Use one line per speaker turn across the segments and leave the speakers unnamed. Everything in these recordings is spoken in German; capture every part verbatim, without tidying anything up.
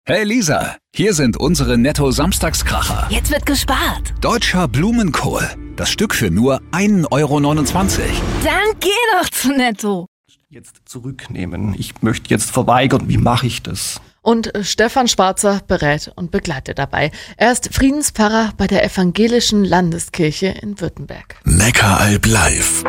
Hey Lisa, hier sind unsere Netto-Samstagskracher.
Jetzt wird gespart.
Deutscher Blumenkohl. Das Stück für nur ein Euro neunundzwanzig.
Dann geh doch zu Netto.
Jetzt zurücknehmen. Ich möchte jetzt verweigern. Wie mache ich das?
Und Stefan Schwarzer berät und begleitet dabei. Er ist Friedenspfarrer bei der Evangelischen Landeskirche in Württemberg.
Neckaralb live.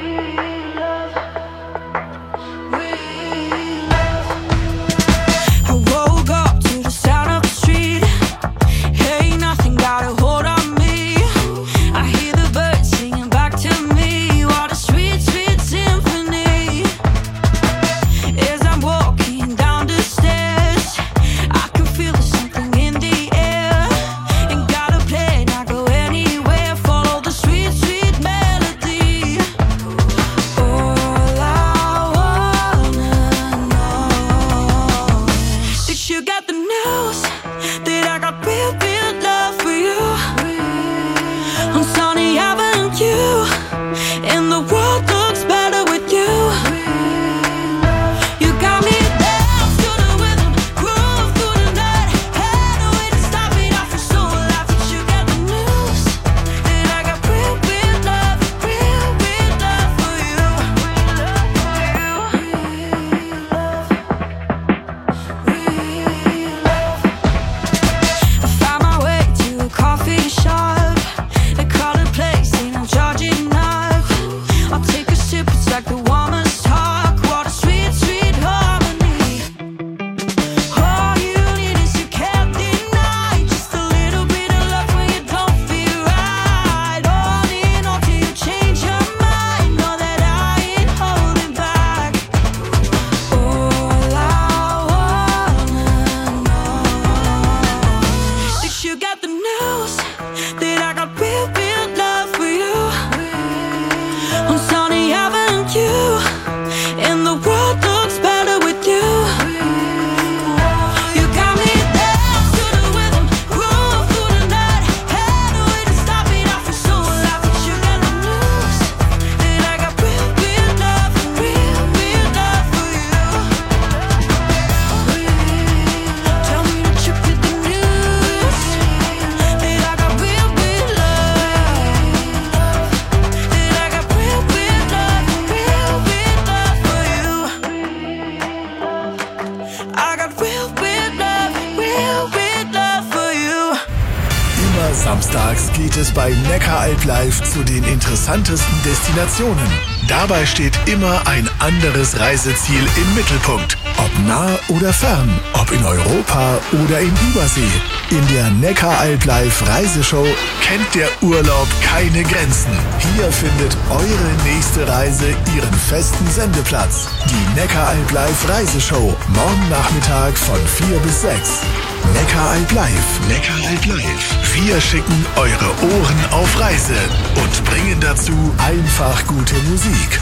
Samstags geht es bei Neckaralb live zu den interessantesten Destinationen. Dabei steht immer ein anderes Reiseziel im Mittelpunkt. Ob nah oder fern, ob in Europa oder in Übersee. In der Neckaralb live Reiseshow kennt der Urlaub keine Grenzen. Hier findet eure nächste Reise ihren festen Sendeplatz. Die Neckaralb live Reiseshow. Morgen Nachmittag von vier bis sechs. Neckaralb live. Neckaralb live. Wir schicken eure Ohren auf Reise und bringen dazu einfach gute Musik.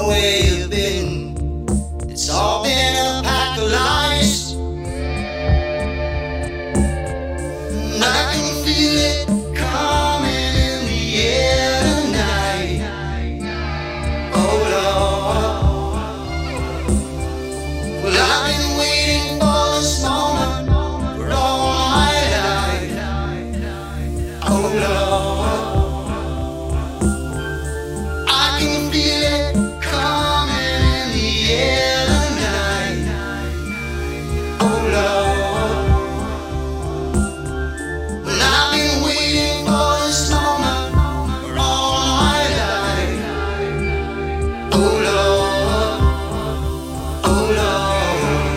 know where you've been. It's all been a pack of lies. And I can feel it coming in the air tonight. Oh Lord. Well, I've been waiting for this moment for all my life. Oh Lord. I can feel it coming in the air tonight. Oh Lord. Well, I've been waiting for this moment for all my life. Oh Lord. Oh Lord.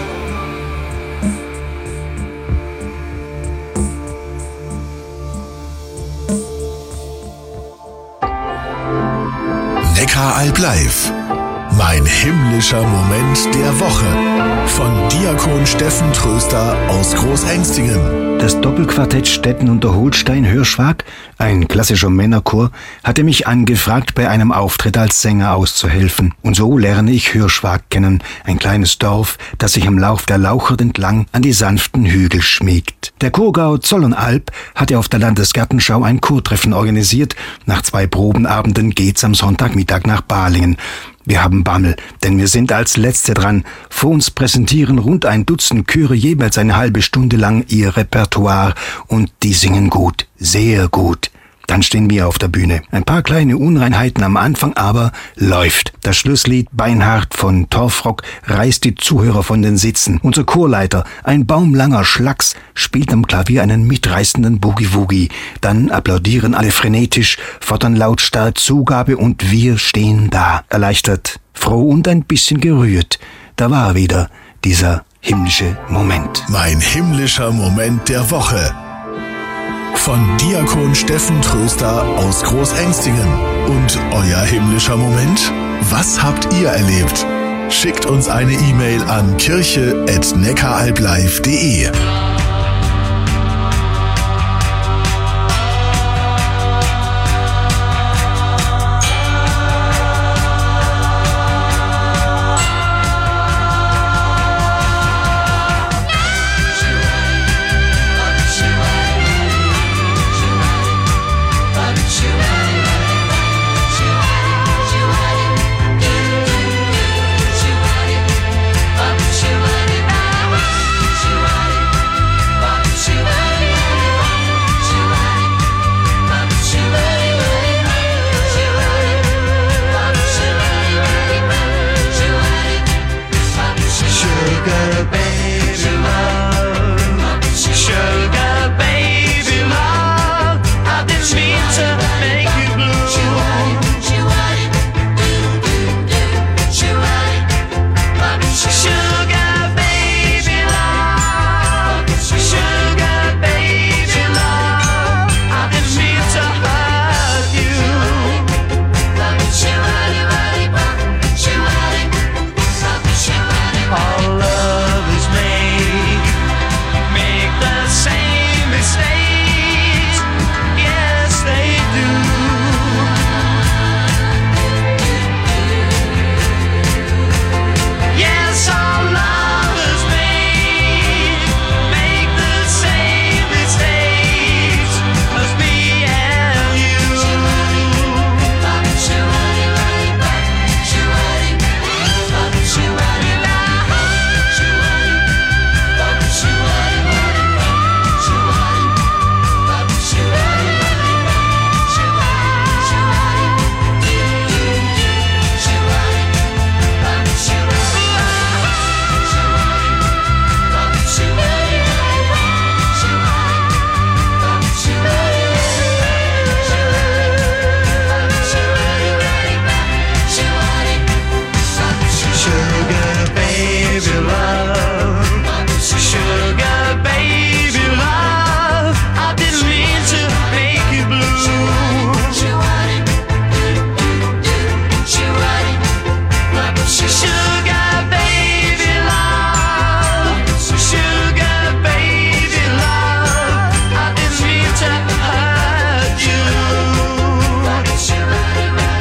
Neckaralb live. Mein himmlischer Moment der Woche. Von Diakon Steffen Tröster aus Großengstingen.
Das Doppelquartett Stetten unter Holstein-Hirschwag, ein klassischer Männerchor, hatte mich angefragt, bei einem Auftritt als Sänger auszuhelfen. Und so lerne ich Hirschwag kennen, ein kleines Dorf, das sich am Lauf der Lauchert entlang an die sanften Hügel schmiegt. Der Chorgau Zollernalb hatte auf der Landesgartenschau ein Chortreffen organisiert. Nach zwei Probenabenden geht's am Sonntagmittag nach Balingen. Wir haben Bammel, denn wir sind als Letzte dran. Vor uns präsentieren rund ein Dutzend Chöre jeweils eine halbe Stunde lang ihr Repertoire und die singen gut, sehr gut. Dann stehen wir auf der Bühne. Ein paar kleine Unreinheiten am Anfang, aber läuft. Das Schlusslied Beinhard von Torfrock reißt die Zuhörer von den Sitzen. Unser Chorleiter, ein baumlanger Schlacks, spielt am Klavier einen mitreißenden Boogie-Woogie. Dann applaudieren alle frenetisch, fordern lautstark Zugabe und wir stehen da, erleichtert, froh und ein bisschen gerührt. Da war wieder dieser himmlische Moment.
Mein himmlischer Moment der Woche. Von Diakon Steffen Tröster aus Großengstingen. Und euer himmlischer Moment? Was habt ihr erlebt? Schickt uns eine E-Mail an kirche at neckaralblive punkt de.